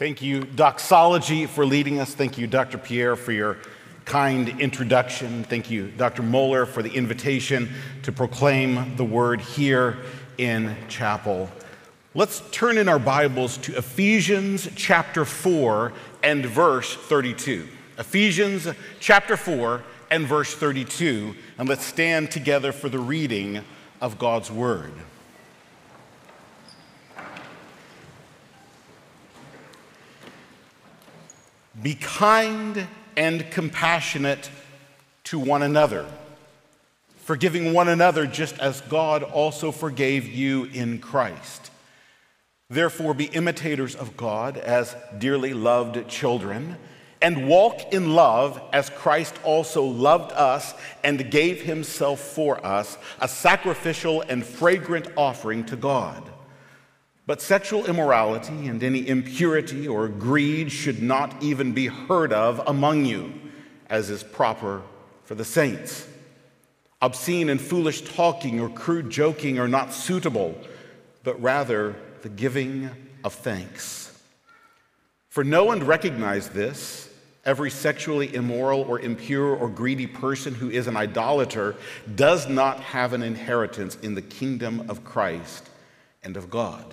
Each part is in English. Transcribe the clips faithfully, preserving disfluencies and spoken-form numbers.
Thank you, Doxology, for leading us. Thank you, Doctor Pierre, for your kind introduction. Thank you, Doctor Moeller, for the invitation to proclaim the word here in chapel. Let's turn in our Bibles to Ephesians chapter four and verse thirty-two. Ephesians chapter four and verse thirty-two, and let's stand together for the reading of God's word. Be kind and compassionate to one another, forgiving one another just as God also forgave you in Christ. Therefore, be imitators of God as dearly loved children, and walk in love as Christ also loved us and gave himself for us, a sacrificial and fragrant offering to God. But sexual immorality and any impurity or greed should not even be heard of among you, as is proper for the saints. Obscene and foolish talking or crude joking are not suitable, but rather the giving of thanks. For know and recognize this: every sexually immoral or impure or greedy person who is an idolater does not have an inheritance in the kingdom of Christ and of God.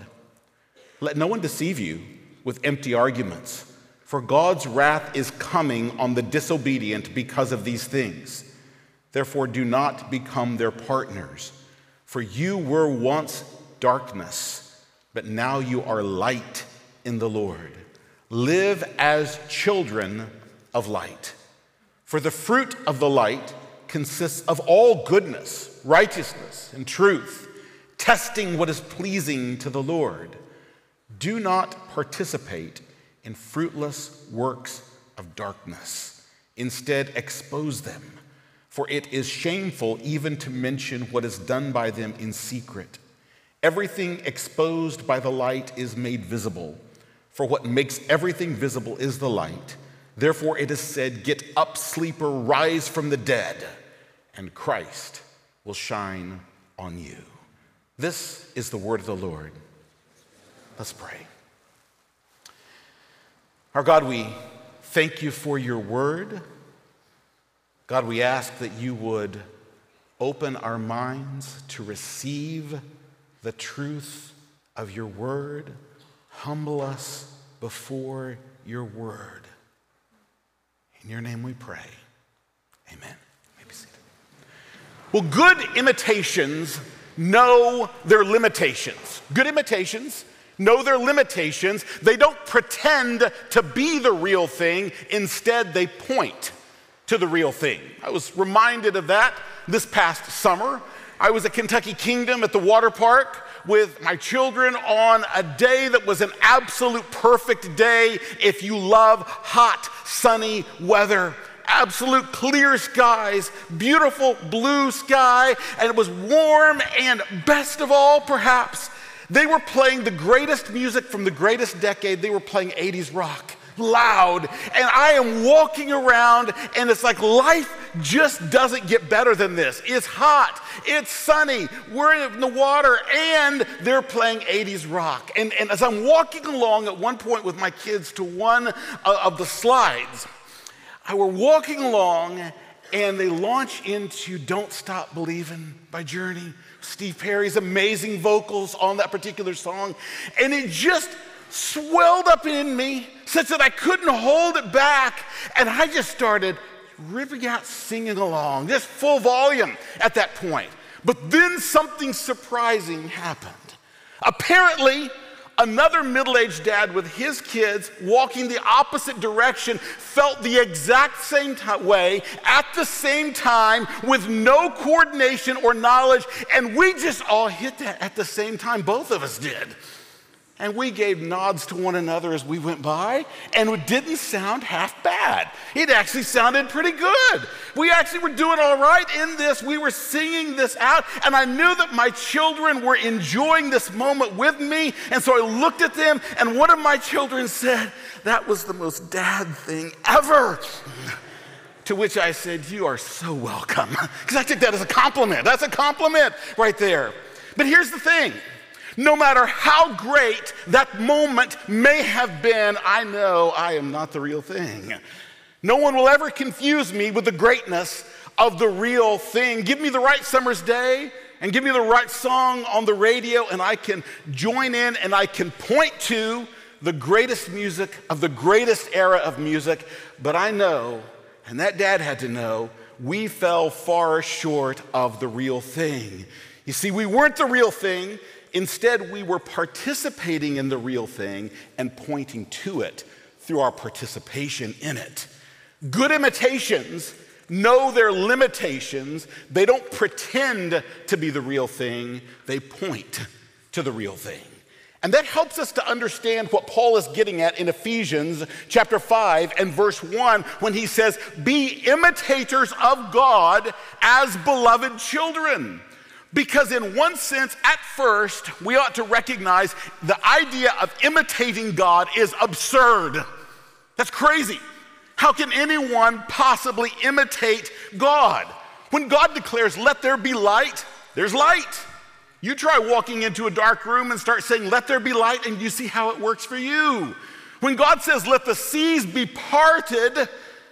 Let no one deceive you with empty arguments, for God's wrath is coming on the disobedient because of these things. Therefore, do not become their partners. For you were once darkness, but now you are light in the Lord. Live as children of light. For the fruit of the light consists of all goodness, righteousness, and truth, testing what is pleasing to the Lord. Do not participate in fruitless works of darkness. Instead, expose them, for it is shameful even to mention what is done by them in secret. Everything exposed by the light is made visible, for what makes everything visible is the light. Therefore it is said, "Get up, sleeper, rise from the dead, and Christ will shine on you." This is the word of the Lord. Let's pray. Our God, we thank you for your word. God, we ask that you would open our minds to receive the truth of your word. Humble us before your word. In your name we pray. Amen. You may be seated. Well, good imitations know their limitations. Good imitations know their limitations. They don't pretend to be the real thing. Instead, they point to the real thing. I was reminded of that this past summer. I was at Kentucky Kingdom at the water park with my children on a day that was an absolute perfect day if you love hot, sunny weather. Absolute clear skies, beautiful blue sky, and it was warm, and best of all, perhaps, they were playing the greatest music from the greatest decade. They were playing eighties rock, loud. And I am walking around, and it's like life just doesn't get better than this. It's hot, it's sunny, we're in the water, and they're playing eighties rock. And, and as I'm walking along at one point with my kids to one of the slides, I were walking along, and they launch into "Don't Stop Believin'" by Journey. Steve Perry's amazing vocals on that particular song. And it just swelled up in me such that I couldn't hold it back. And I just started ripping out singing along, just full volume at that point. But then something surprising happened. Apparently, another middle-aged dad with his kids walking the opposite direction felt the exact same t- way at the same time with no coordination or knowledge, and we just all hit that at the same time. Both of us did. And we gave nods to one another as we went by, and it didn't sound half bad. It actually sounded pretty good. We actually were doing all right in this. We were singing this out, and I knew that my children were enjoying this moment with me, and so I looked at them, and one of my children said, "That was the most dad thing ever." To which I said, "You are so welcome." Because I took that as a compliment. That's a compliment right there. But here's the thing. No matter how great that moment may have been, I know I am not the real thing. No one will ever confuse me with the greatness of the real thing. Give me the right summer's day and give me the right song on the radio, and I can join in and I can point to the greatest music of the greatest era of music. But I know, and that dad had to know, we fell far short of the real thing. You see, we weren't the real thing. Instead, we were participating in the real thing and pointing to it through our participation in it. Good imitations know their limitations. They don't pretend to be the real thing. They point to the real thing. And that helps us to understand what Paul is getting at in Ephesians chapter five and verse one when he says, "Be imitators of God as beloved children." Because in one sense, at first, we ought to recognize the idea of imitating God is absurd. That's crazy. How can anyone possibly imitate God? When God declares, "Let there be light," there's light. You try walking into a dark room and start saying, "Let there be light," and you see how it works for you. When God says, "Let the seas be parted,"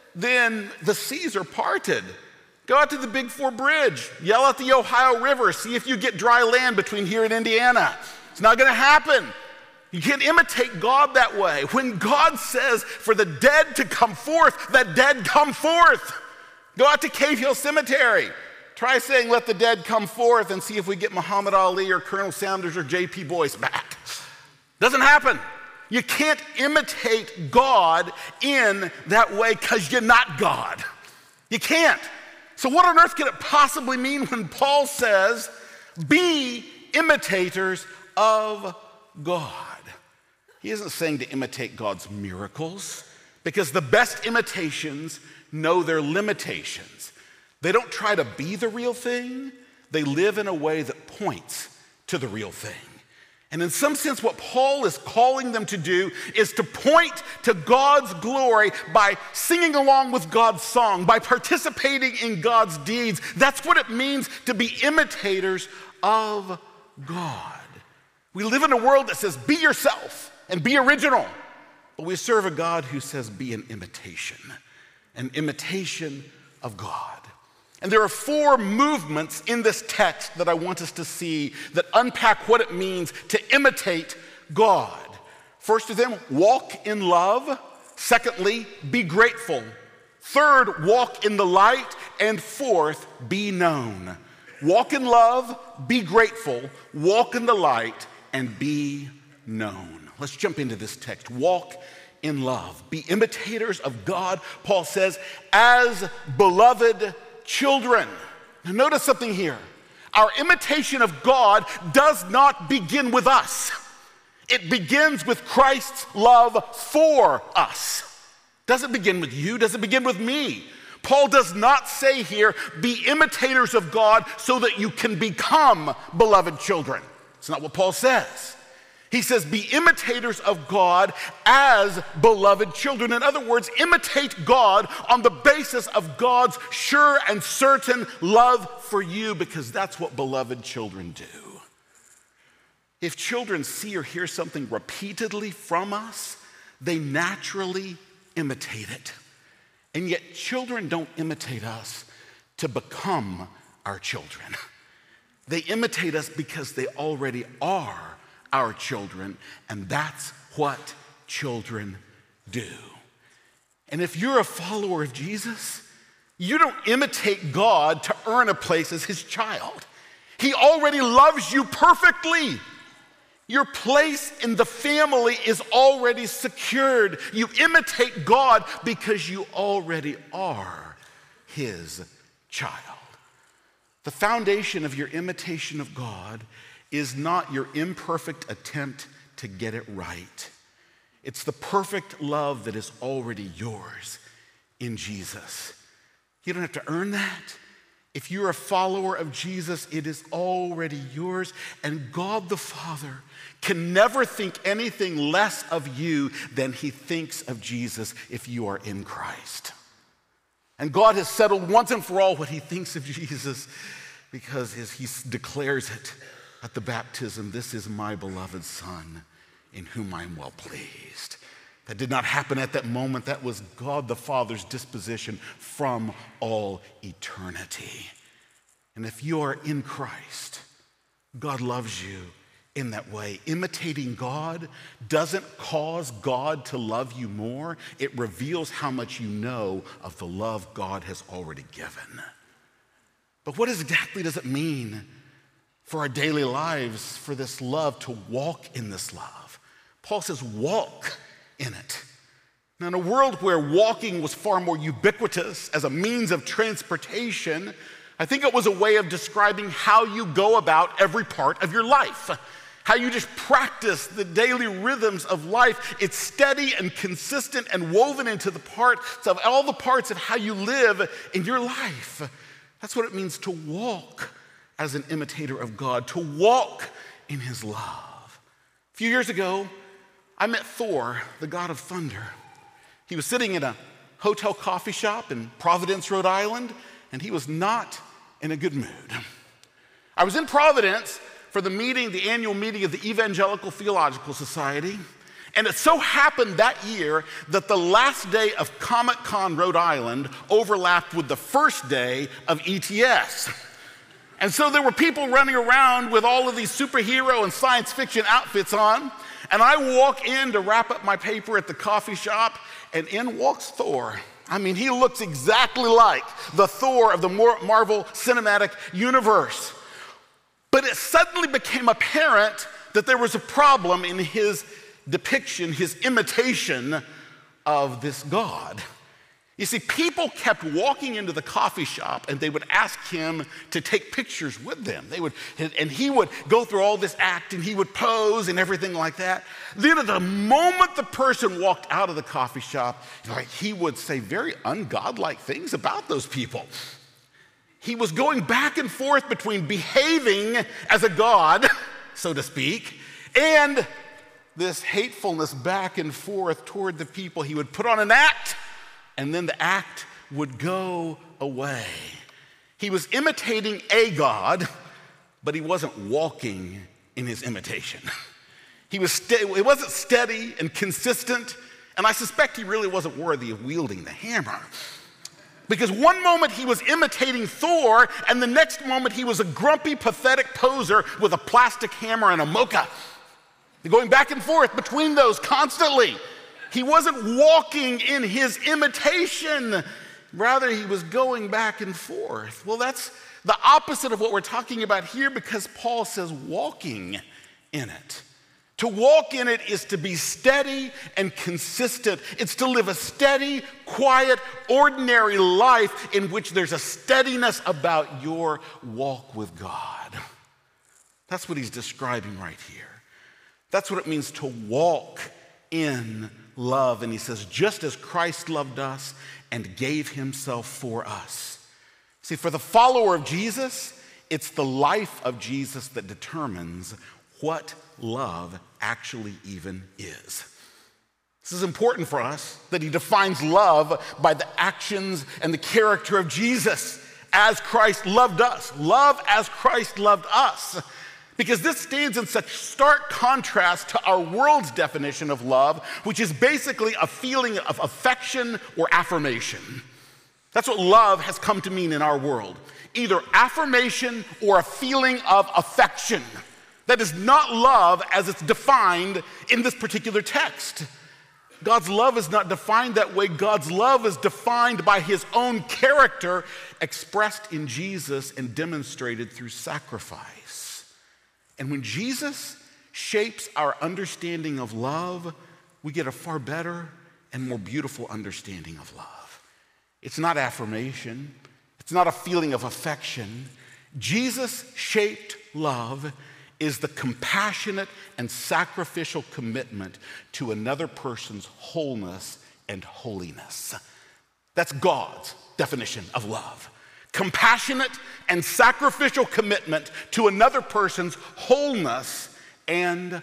then the seas are parted. Go out to the Big Four Bridge, yell at the Ohio River, see if you get dry land between here and Indiana. It's not going to happen. You can't imitate God that way. When God says for the dead to come forth, the dead come forth. Go out to Cave Hill Cemetery. Try saying, "Let the dead come forth," and see if we get Muhammad Ali or Colonel Sanders or J P Boyce back. Doesn't happen. You can't imitate God in that way because you're not God. You can't. So what on earth can it possibly mean when Paul says, "Be imitators of God"? He isn't saying to imitate God's miracles, because the best imitations know their limitations. They don't try to be the real thing. They live in a way that points to the real thing. And in some sense, what Paul is calling them to do is to point to God's glory by singing along with God's song, by participating in God's deeds. That's what it means to be imitators of God. We live in a world that says, "Be yourself and be original." But we serve a God who says, "Be an imitation," an imitation of God. And there are four movements in this text that I want us to see that unpack what it means to imitate God. First of them, walk in love. Secondly, be grateful. Third, walk in the light. And fourth, be known. Walk in love, be grateful, walk in the light, and be known. Let's jump into this text. Walk in love. Be imitators of God, Paul says, as beloved children. Now notice something here. Our imitation of God does not begin with us. It begins with Christ's love for us. Doesn't begin with you, doesn't begin with me. Paul does not say here, be imitators of God so that you can become beloved children. It's not what Paul says. He says, be imitators of God as beloved children. In other words, imitate God on the basis of God's sure and certain love for you, because that's what beloved children do. If children see or hear something repeatedly from us, they naturally imitate it. And yet children don't imitate us to become our children. They imitate us because they already are our children, and that's what children do. And if you're a follower of Jesus, you don't imitate God to earn a place as his child. He already loves you perfectly. Your place in the family is already secured. You imitate God because you already are his child. The foundation of your imitation of God is not your imperfect attempt to get it right. It's the perfect love that is already yours in Jesus. You don't have to earn that. If you're a follower of Jesus, it is already yours. And God the Father can never think anything less of you than he thinks of Jesus if you are in Christ. And God has settled once and for all what he thinks of Jesus because he declares it at the baptism, "This is my beloved Son, in whom I am well pleased." That did not happen at that moment. That was God the Father's disposition from all eternity. And if you are in Christ, God loves you in that way. Imitating God doesn't cause God to love you more. It reveals how much you know of the love God has already given. But what exactly does it mean for our daily lives, for this love, to walk in this love? Paul says, walk in it. Now, in a world where walking was far more ubiquitous as a means of transportation, I think it was a way of describing how you go about every part of your life, how you just practice the daily rhythms of life. It's steady and consistent and woven into the parts of all the parts of how you live in your life. That's what it means to walk as an imitator of God, to walk in his love. A few years ago, I met Thor, the god of thunder. He was sitting in a hotel coffee shop in Providence, Rhode Island, and he was not in a good mood. I was in Providence for the meeting, the annual meeting of the Evangelical Theological Society, and it so happened that year that the last day of Comic-Con Rhode Island overlapped with the first day of E T S. And so there were people running around with all of these superhero and science fiction outfits on, and I walk in to wrap up my paper at the coffee shop, and in walks Thor. I mean, he looks exactly like the Thor of the Marvel Cinematic Universe. But it suddenly became apparent that there was a problem in his depiction, his imitation of this God. You see, people kept walking into the coffee shop and they would ask him to take pictures with them. They would, and he would go through all this act and he would pose and everything like that. Then at the moment the person walked out of the coffee shop, like, he would say very ungodlike things about those people. He was going back and forth between behaving as a god, so to speak, and this hatefulness back and forth toward the people. He would put on an act, and then the act would go away. He was imitating a God, but he wasn't walking in his imitation. He was st- it wasn't steady and consistent, and I suspect he really wasn't worthy of wielding the hammer. Because one moment he was imitating Thor, and the next moment he was a grumpy, pathetic poser with a plastic hammer and a mocha. Going back and forth between those constantly. He wasn't walking in his imitation. Rather, he was going back and forth. Well, that's the opposite of what we're talking about here, because Paul says walking in it. To walk in it is to be steady and consistent. It's to live a steady, quiet, ordinary life in which there's a steadiness about your walk with God. That's what he's describing right here. That's what it means to walk in love. And he says, just as Christ loved us and gave himself for us. See, for the follower of Jesus, it's the life of Jesus that determines what love actually even is. This is important for us, that he defines love by the actions and the character of Jesus as Christ loved us. Love as Christ loved us. Because this stands in such stark contrast to our world's definition of love, which is basically a feeling of affection or affirmation. That's what love has come to mean in our world. Either affirmation or a feeling of affection. That is not love as it's defined in this particular text. God's love is not defined that way. God's love is defined by his own character, expressed in Jesus and demonstrated through sacrifice. And when Jesus shapes our understanding of love, we get a far better and more beautiful understanding of love. It's not affirmation. It's not a feeling of affection. Jesus-shaped love is the compassionate and sacrificial commitment to another person's wholeness and holiness. That's God's definition of love. Compassionate and sacrificial commitment to another person's wholeness and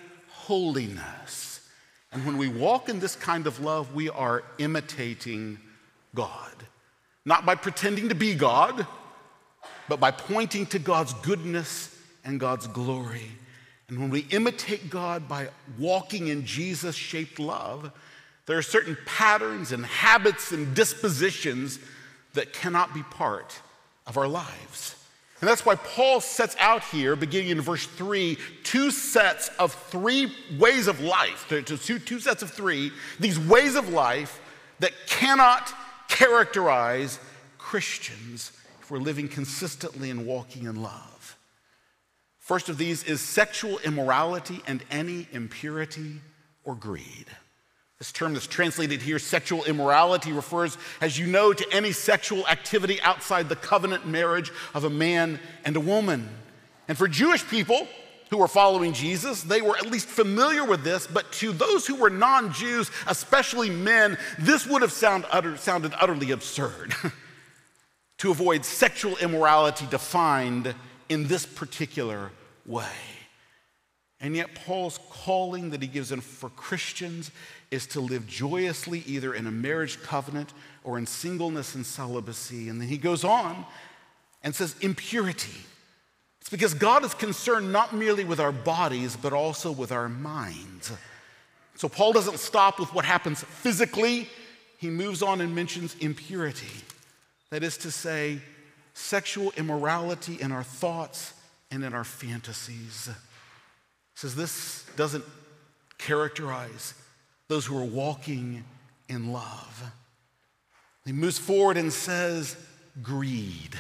holiness. And when we walk in this kind of love, we are imitating God. Not by pretending to be God, but by pointing to God's goodness and God's glory. And when we imitate God by walking in Jesus-shaped love, there are certain patterns and habits and dispositions that cannot be part of our lives. And that's why Paul sets out here, beginning in verse three, two sets of three ways of life, two, two sets of three, these ways of life that cannot characterize Christians if we're living consistently and walking in love. First of these is sexual immorality and any impurity or greed. This term that's translated here, sexual immorality, refers, as you know, to any sexual activity outside the covenant marriage of a man and a woman. And for Jewish people who were following Jesus, they were at least familiar with this, but to those who were non-Jews, especially men, this would have sound utter, sounded utterly absurd to avoid sexual immorality defined in this particular way. And yet Paul's calling that he gives in for Christians is to live joyously either in a marriage covenant or in singleness and celibacy. And then he goes on and says impurity. It's because God is concerned not merely with our bodies, but also with our minds. So Paul doesn't stop with what happens physically. He moves on and mentions impurity. That is to say, sexual immorality in our thoughts and in our fantasies. He says this doesn't characterize those who are walking in love. He moves forward and says greed.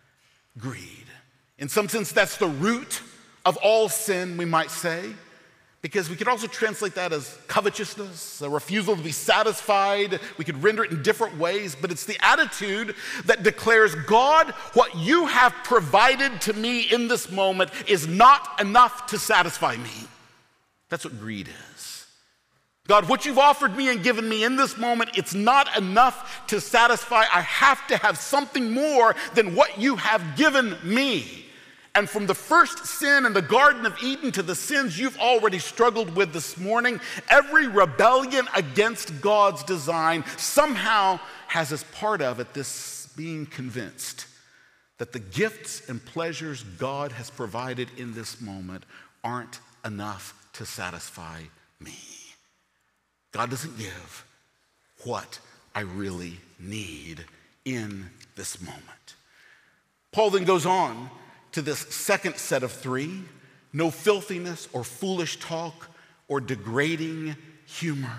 Greed. In some sense, that's the root of all sin, we might say, because we could also translate that as covetousness, a refusal to be satisfied. We could render it in different ways, but it's the attitude that declares, God, what you have provided to me in this moment is not enough to satisfy me. That's what greed is. God, what you've offered me and given me in this moment, it's not enough to satisfy. I have to have something more than what you have given me. And from the first sin in the Garden of Eden to the sins you've already struggled with this morning, every rebellion against God's design somehow has as part of it this being convinced that the gifts and pleasures God has provided in this moment aren't enough to satisfy me. God doesn't give what I really need in this moment. Paul then goes on to this second set of three: no filthiness or foolish talk or degrading humor.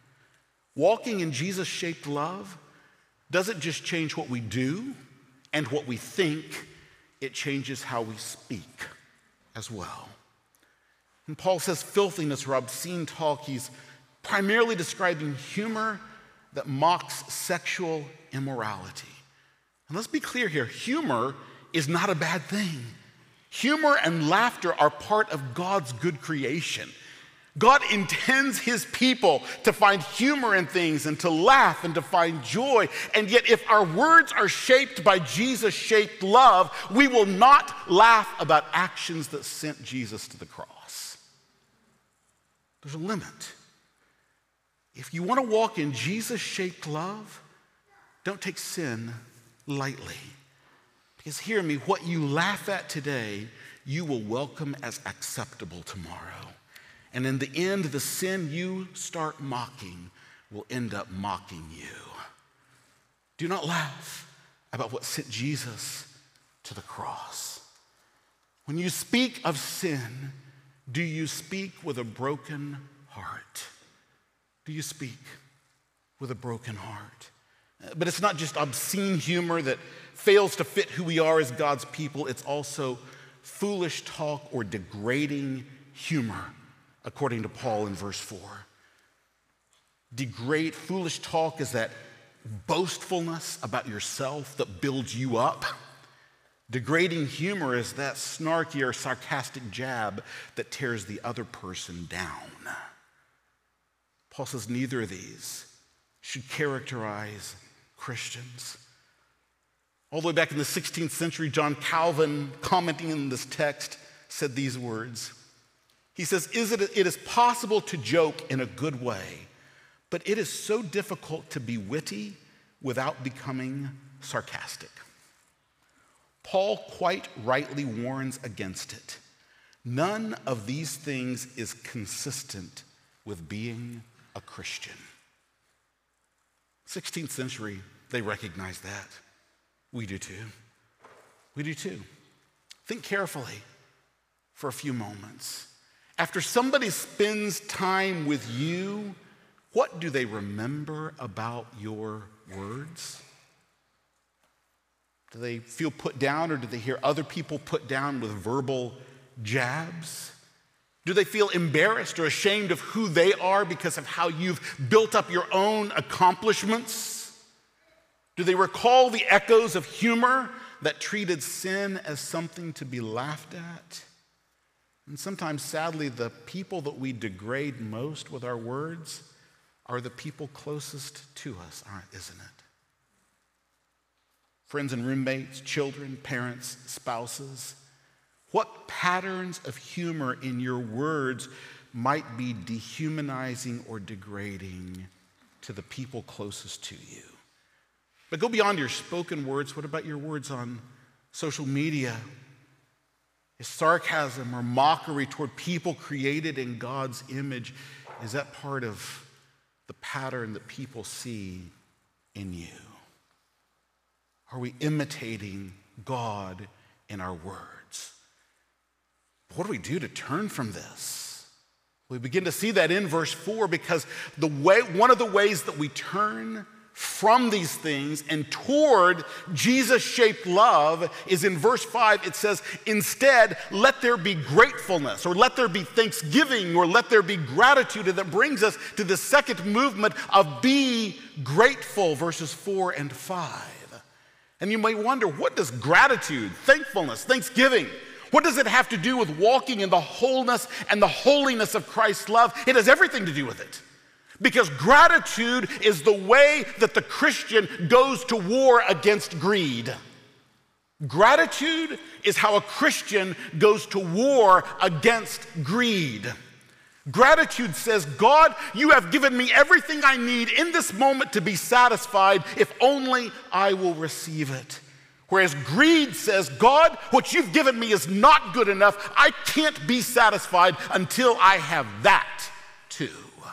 Walking in Jesus-shaped love doesn't just change what we do and what we think, it changes how we speak as well. And Paul says filthiness or obscene talk, he's primarily describing humor that mocks sexual immorality. And let's be clear here, humor is not a bad thing. Humor and laughter are part of God's good creation. God intends his people to find humor in things and to laugh and to find joy. And yet if our words are shaped by Jesus-shaped love, we will not laugh about actions that sent Jesus to the cross. There's a limit. If you want to walk in Jesus-shaped love, don't take sin lightly. Because hear me, what you laugh at today, you will welcome as acceptable tomorrow. And in the end, the sin you start mocking will end up mocking you. Do not laugh about what sent Jesus to the cross. When you speak of sin, do you speak with a broken heart? Do you speak with a broken heart? But it's not just obscene humor that fails to fit who we are as God's people. It's also foolish talk or degrading humor, according to Paul in verse four. Degrade, foolish talk is that boastfulness about yourself that builds you up. Degrading humor is that snarky or sarcastic jab that tears the other person down. Paul says neither of these should characterize Christians. All the way back in the sixteenth century, John Calvin, commenting on this text, said these words. He says, "Is it, it is possible to joke in a good way, but it is so difficult to be witty without becoming sarcastic." Paul quite rightly warns against it. None of these things is consistent with being a Christian. sixteenth century, they recognized that. We do too. We do too. Think carefully for a few moments. After somebody spends time with you, what do they remember about your words? Do they feel put down, or do they hear other people put down with verbal jabs? Do they feel embarrassed or ashamed of who they are because of how you've built up your own accomplishments? Do they recall the echoes of humor that treated sin as something to be laughed at? And sometimes, sadly, the people that we degrade most with our words are the people closest to us, aren't, isn't it? Friends and roommates, children, parents, spouses. What patterns of humor in your words might be dehumanizing or degrading to the people closest to you? But go beyond your spoken words. What about your words on social media? Is sarcasm or mockery toward people created in God's image, is that part of the pattern that people see in you? Are we imitating God in our words? What do we do to turn from this? We begin to see that in verse four, because the way, one of the ways that we turn from these things and toward Jesus-shaped love is in verse five. It says, instead, let there be gratefulness, or let there be thanksgiving, or let there be gratitude. And that brings us to the second movement of be grateful, verses four and five. And you may wonder, what does gratitude, thankfulness, thanksgiving, what does it have to do with walking in the wholeness and the holiness of Christ's love? It has everything to do with it. Because gratitude is the way that the Christian goes to war against greed. Gratitude is how a Christian goes to war against greed. Gratitude says, God, you have given me everything I need in this moment to be satisfied, if only I will receive it. Whereas greed says, God, what you've given me is not good enough. I can't be satisfied until I have that too.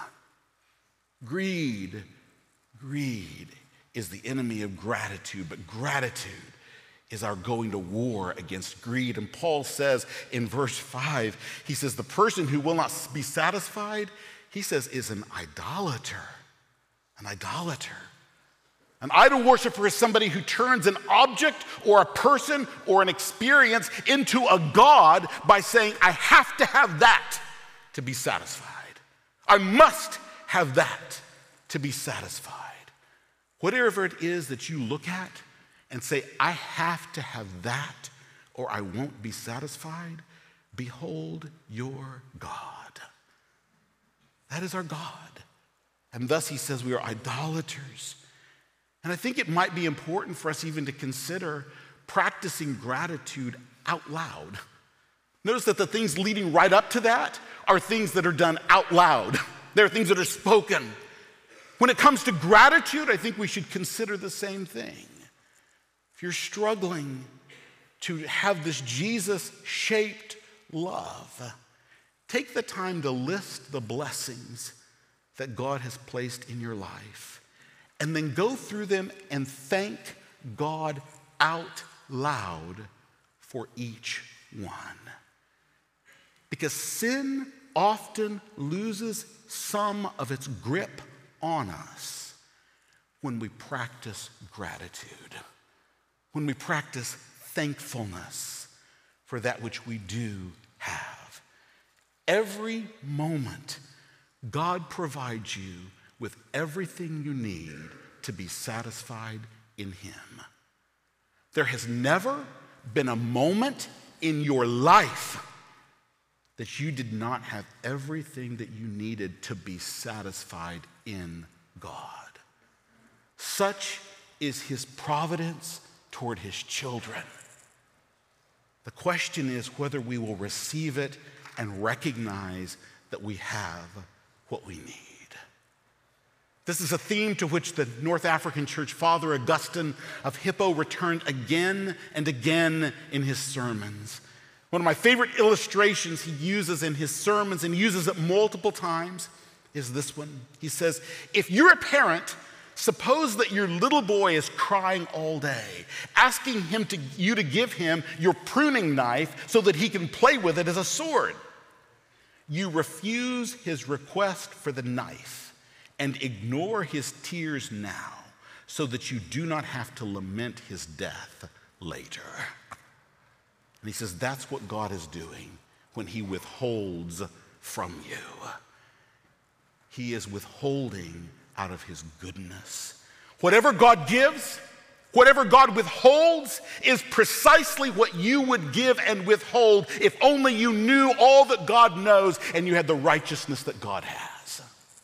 Greed, greed is the enemy of gratitude, but gratitude is our going to war against greed. And Paul says in verse five, he says, the person who will not be satisfied, he says, is an idolater. An idolater. An idol worshiper is somebody who turns an object or a person or an experience into a god by saying, I have to have that to be satisfied. I must have that to be satisfied. Whatever it is that you look at and say, I have to have that or I won't be satisfied, behold your God. That is our God. And thus he says we are idolaters. And I think it might be important for us even to consider practicing gratitude out loud. Notice that the things leading right up to that are things that are done out loud. There are things that are spoken. When it comes to gratitude, I think we should consider the same thing. If you're struggling to have this Jesus-shaped love, take the time to list the blessings that God has placed in your life, and then go through them and thank God out loud for each one. Because sin often loses some of its grip on us when we practice gratitude, when we practice thankfulness for that which we do have. Every moment, God provides you with everything you need to be satisfied in Him. There has never been a moment in your life that you did not have everything that you needed to be satisfied in God. Such is His providence toward His children. The question is whether we will receive it and recognize that we have what we need. This is a theme to which the North African church father Augustine of Hippo returned again and again in his sermons. One of my favorite illustrations he uses in his sermons, and he uses it multiple times, is this one. He says, if you're a parent, suppose that your little boy is crying all day, asking him to, you to give him your pruning knife so that he can play with it as a sword. You refuse his request for the knife and ignore his tears now so that you do not have to lament his death later. And he says that's what God is doing when he withholds from you. He is withholding out of his goodness. Whatever God gives, whatever God withholds is precisely what you would give and withhold if only you knew all that God knows and you had the righteousness that God has.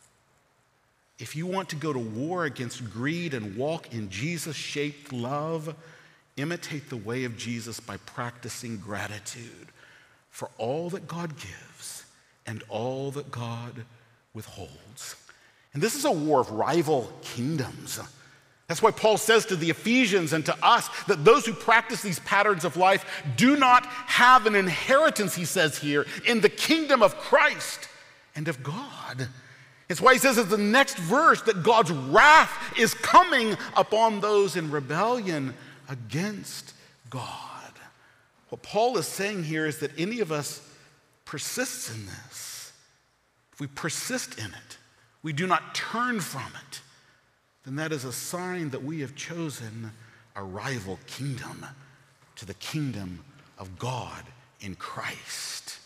If you want to go to war against greed and walk in Jesus-shaped love, imitate the way of Jesus by practicing gratitude for all that God gives and all that God withholds. And this is a war of rival kingdoms. That's why Paul says to the Ephesians and to us that those who practice these patterns of life do not have an inheritance, he says here, in the kingdom of Christ and of God. It's why he says in the next verse that God's wrath is coming upon those in rebellion against God. What Paul is saying here is that any of us persists in this. If we persist in it, we do not turn from it, then that is a sign that we have chosen a rival kingdom to the kingdom of God in Christ.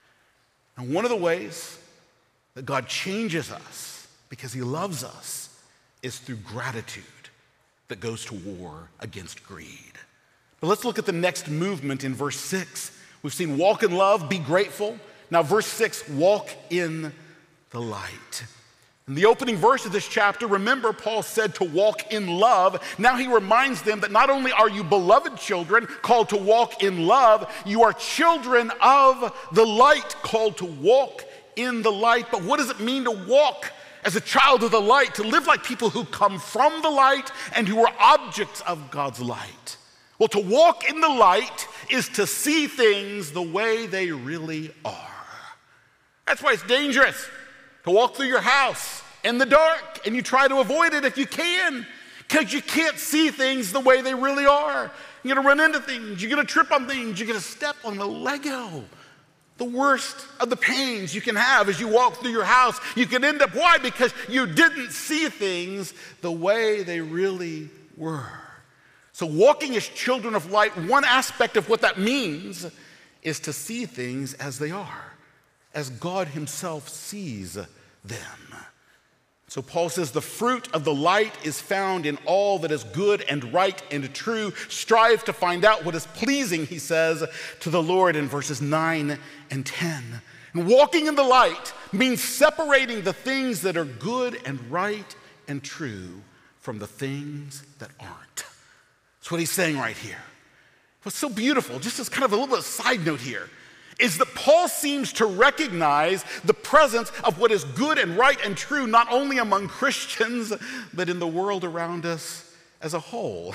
And one of the ways that God changes us because he loves us is through gratitude that goes to war against greed. But let's look at the next movement in verse six. We've seen walk in love, be grateful. Now verse six, walk in the light. In the opening verse of this chapter, remember Paul said to walk in love. Now he reminds them that not only are you beloved children called to walk in love, you are children of the light called to walk in the light. But what does it mean to walk as a child of the light, to live like people who come from the light and who are objects of God's light? Well, to walk in the light is to see things the way they really are. That's why it's dangerous to walk through your house in the dark and you try to avoid it if you can, because you can't see things the way they really are. You're gonna run into things, you're gonna trip on things, you're gonna step on the Lego. The worst of the pains you can have as you walk through your house, you can end up, why? Because you didn't see things the way they really were. So walking as children of light, one aspect of what that means is to see things as they are, as God himself sees them. So Paul says the fruit of the light is found in all that is good and right and true. Strive to find out what is pleasing, he says, to the Lord in verses nine and ten. And walking in the light means separating the things that are good and right and true from the things that aren't. That's what he's saying right here. What's so beautiful, just as kind of a little bit of side note here, is that Paul seems to recognize the presence of what is good and right and true, not only among Christians, but in the world around us as a whole.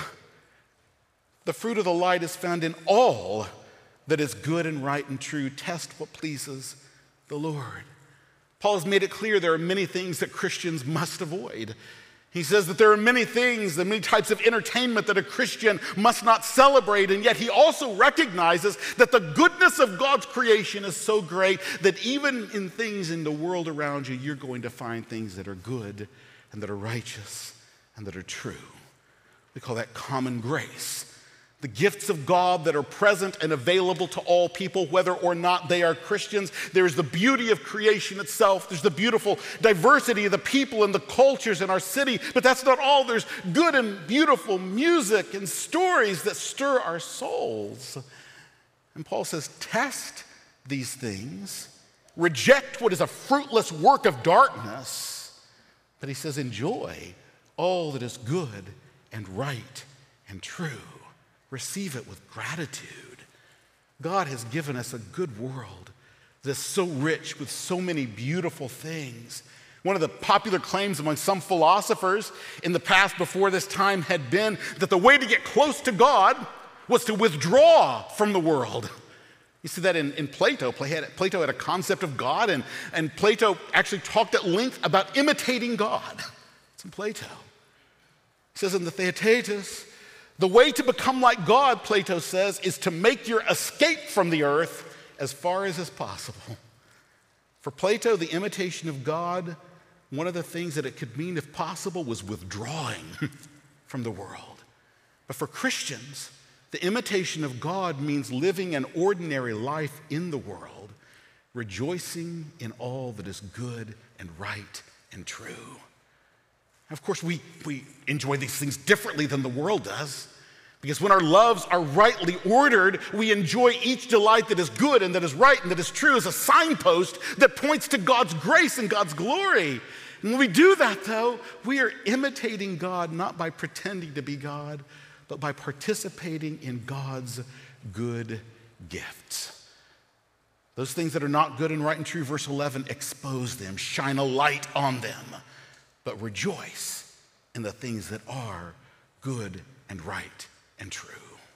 The fruit of the light is found in all that is good and right and true. Test what pleases the Lord. Paul has made it clear there are many things that Christians must avoid. He says that there are many things, and many types of entertainment that a Christian must not celebrate, and yet he also recognizes that the goodness of God's creation is so great that even in things in the world around you, you're going to find things that are good and that are righteous and that are true. We call that common grace. The gifts of God that are present and available to all people, whether or not they are Christians. There's the beauty of creation itself. There's the beautiful diversity of the people and the cultures in our city. But that's not all. There's good and beautiful music and stories that stir our souls. And Paul says, test these things. Reject what is a fruitless work of darkness. But he says, enjoy all that is good and right and true. Receive it with gratitude. God has given us a good world that's so rich with so many beautiful things. One of the popular claims among some philosophers in the past before this time had been that the way to get close to God was to withdraw from the world. You see that in, in Plato. Plato had a concept of God, and, and Plato actually talked at length about imitating God. It's in Plato. He says in the Theaetetus, the way to become like God, Plato says, is to make your escape from the earth as far as is possible. For Plato, the imitation of God, one of the things that it could mean, if possible, was withdrawing from the world. But for Christians, the imitation of God means living an ordinary life in the world, rejoicing in all that is good and right and true. Of course, we, we enjoy these things differently than the world does, because when our loves are rightly ordered, we enjoy each delight that is good and that is right and that is true as a signpost that points to God's grace and God's glory. And when we do that, though, we are imitating God not by pretending to be God, but by participating in God's good gifts. Those things that are not good and right and true, verse eleven, expose them, shine a light on them, but rejoice in the things that are good and right and true.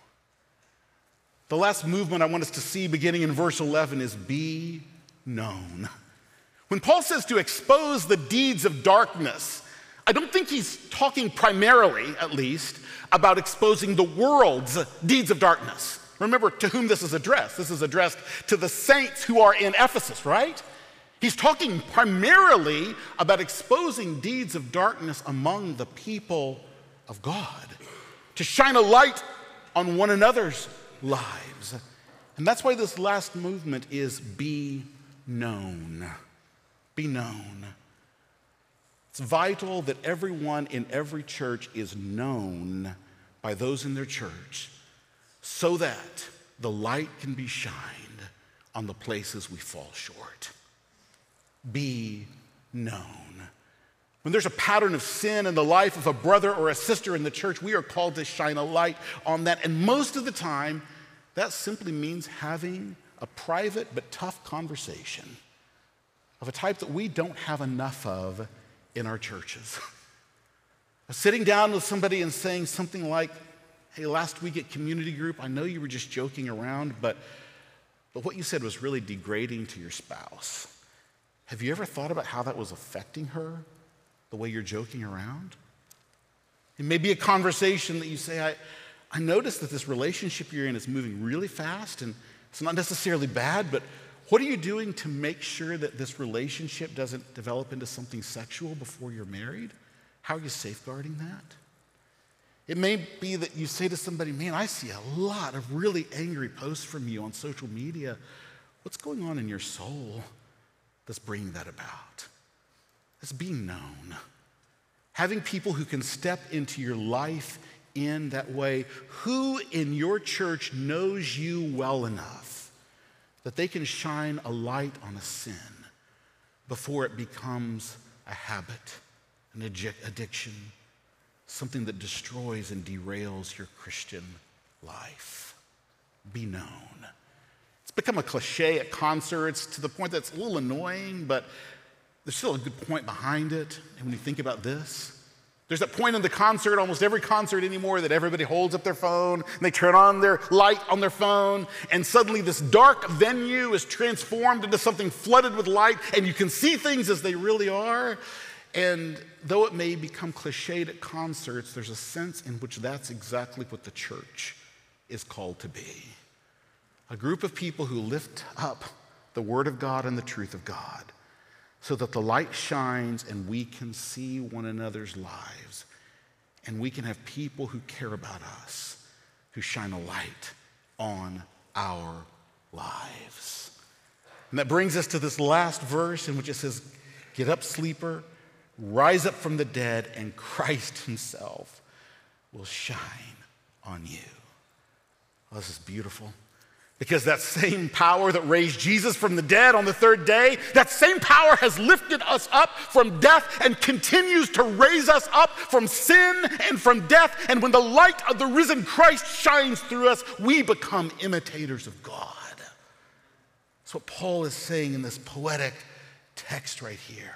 The last movement I want us to see beginning in verse eleven is be known. When Paul says to expose the deeds of darkness, I don't think he's talking primarily, at least, about exposing the world's deeds of darkness. Remember to whom this is addressed. This is addressed to the saints who are in Ephesus, right? He's talking primarily about exposing deeds of darkness among the people of God, to shine a light on one another's lives. And that's why this last movement is be known. Be known. It's vital that everyone in every church is known by those in their church so that the light can be shined on the places we fall short. Be known. When there's a pattern of sin in the life of a brother or a sister in the church, we are called to shine a light on that. And most of the time, that simply means having a private but tough conversation of a type that we don't have enough of in our churches. Sitting down with somebody and saying something like, hey, last week at community group, I know you were just joking around, but, but what you said was really degrading to your spouse. Have you ever thought about how that was affecting her, the way you're joking around? It may be a conversation that you say, I, I noticed that this relationship you're in is moving really fast, and it's not necessarily bad, but what are you doing to make sure that this relationship doesn't develop into something sexual before you're married? How are you safeguarding that? It may be that you say to somebody, man, I see a lot of really angry posts from you on social media. What's going on in your soul that's bringing that about? It's being known. Having people who can step into your life in that way, who in your church knows you well enough that they can shine a light on a sin before it becomes a habit, an addiction, something that destroys and derails your Christian life. Be known. It's become a cliche at concerts to the point that it's a little annoying, but there's still a good point behind it. And when you think about this, there's that point in the concert, almost every concert anymore, that everybody holds up their phone and they turn on their light on their phone, and suddenly this dark venue is transformed into something flooded with light, and you can see things as they really are. And though it may become cliched at concerts, there's a sense in which that's exactly what the church is called to be. A group of people who lift up the Word of God and the truth of God, so that the light shines and we can see one another's lives, and we can have people who care about us, who shine a light on our lives. And that brings us to this last verse in which it says, get up, sleeper, rise up from the dead, and Christ himself will shine on you. Oh, this is beautiful. Because that same power that raised Jesus from the dead on the third day, that same power has lifted us up from death and continues to raise us up from sin and from death. And when the light of the risen Christ shines through us, we become imitators of God. That's what Paul is saying in this poetic text right here.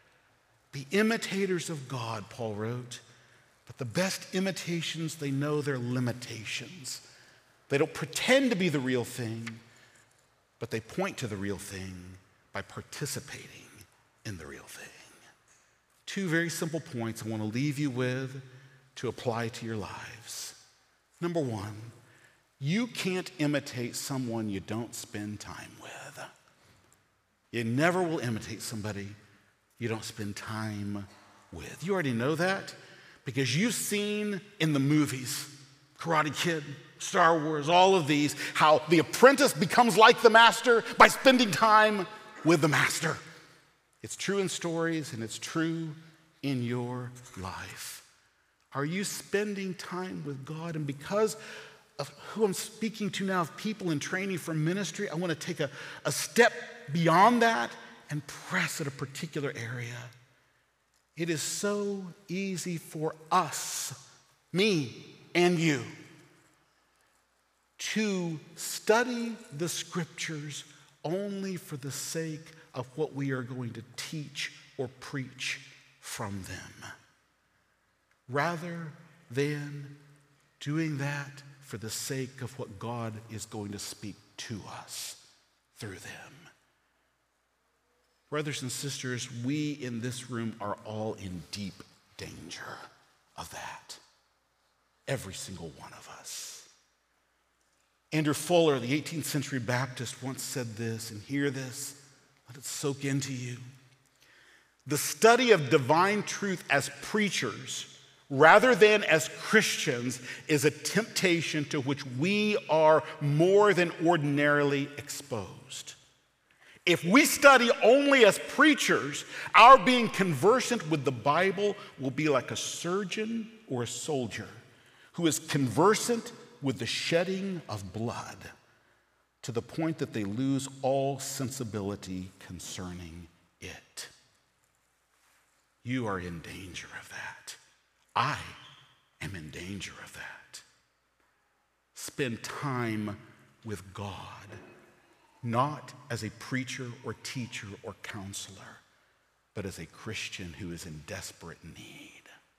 Be imitators of God, Paul wrote, but the best imitations, they know their limitations. They don't pretend to be the real thing. but they point to the real thing by participating in the real thing. Two very simple points I want to leave you with to apply to your lives. Number one, you can't imitate someone you don't spend time with. You never will imitate somebody you don't spend time with. You already know that because you've seen in the movies, Karate Kid, Star Wars, all of these, how the apprentice becomes like the master by spending time with the master. It's true in stories and it's true in your life. Are you spending time with God? And because of who I'm speaking to now, of people in training for ministry, I want to take a, a step beyond that and press at a particular area. It is so easy for us, me and you, to study the scriptures only for the sake of what we are going to teach or preach from them, rather than doing that for the sake of what God is going to speak to us through them. Brothers and sisters, we in this room are all in deep danger of that. Every single one of us. Andrew Fuller, the eighteenth century Baptist, once said this, and hear this, let it soak into you. The study of divine truth as preachers, rather than as Christians, is a temptation to which we are more than ordinarily exposed. If we study only as preachers, our being conversant with the Bible will be like a surgeon or a soldier who is conversant with the shedding of blood to the point that they lose all sensibility concerning it. You are in danger of that. I am in danger of that. Spend time with God, not as a preacher or teacher or counselor, but as a Christian who is in desperate need.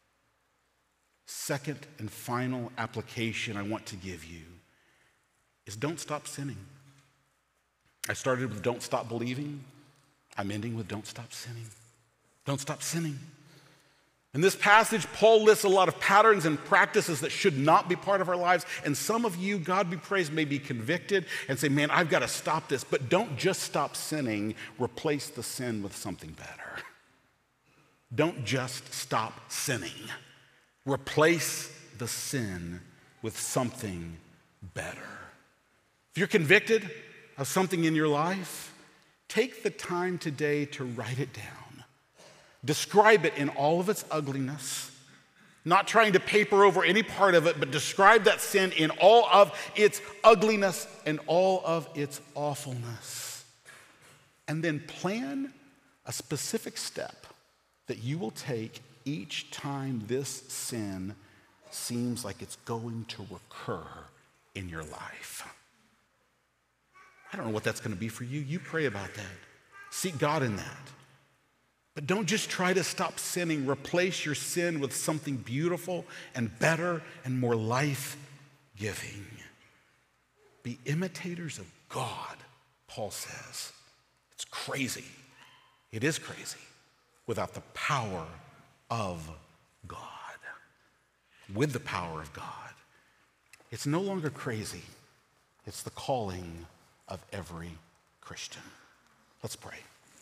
Second and final application I want to give you is don't stop sinning. I started with don't stop believing. I'm ending with don't stop sinning. Don't stop sinning. In this passage, Paul lists a lot of patterns and practices that should not be part of our lives. And some of you, God be praised, may be convicted and say, man, I've got to stop this. But don't just stop sinning. Replace the sin with something better. Don't just stop sinning. Replace the sin with something better. If you're convicted of something in your life, take the time today to write it down. Describe it in all of its ugliness, not trying to paper over any part of it, but describe that sin in all of its ugliness and all of its awfulness. And then plan a specific step that you will take each time this sin seems like it's going to recur in your life. I don't know what that's going to be for you. You pray about that. Seek God in that. But don't just try to stop sinning. Replace your sin with something beautiful and better and more life-giving. Be imitators of God, Paul says. It's crazy. It is crazy without the power of God. With the power of God, it's no longer crazy. It's the calling of every Christian. Let's pray.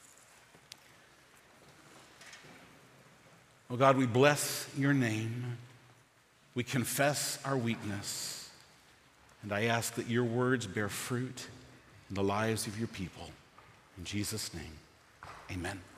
Oh God, we bless your name. We confess our weakness. And I ask that your words bear fruit in the lives of your people. In Jesus' name, amen.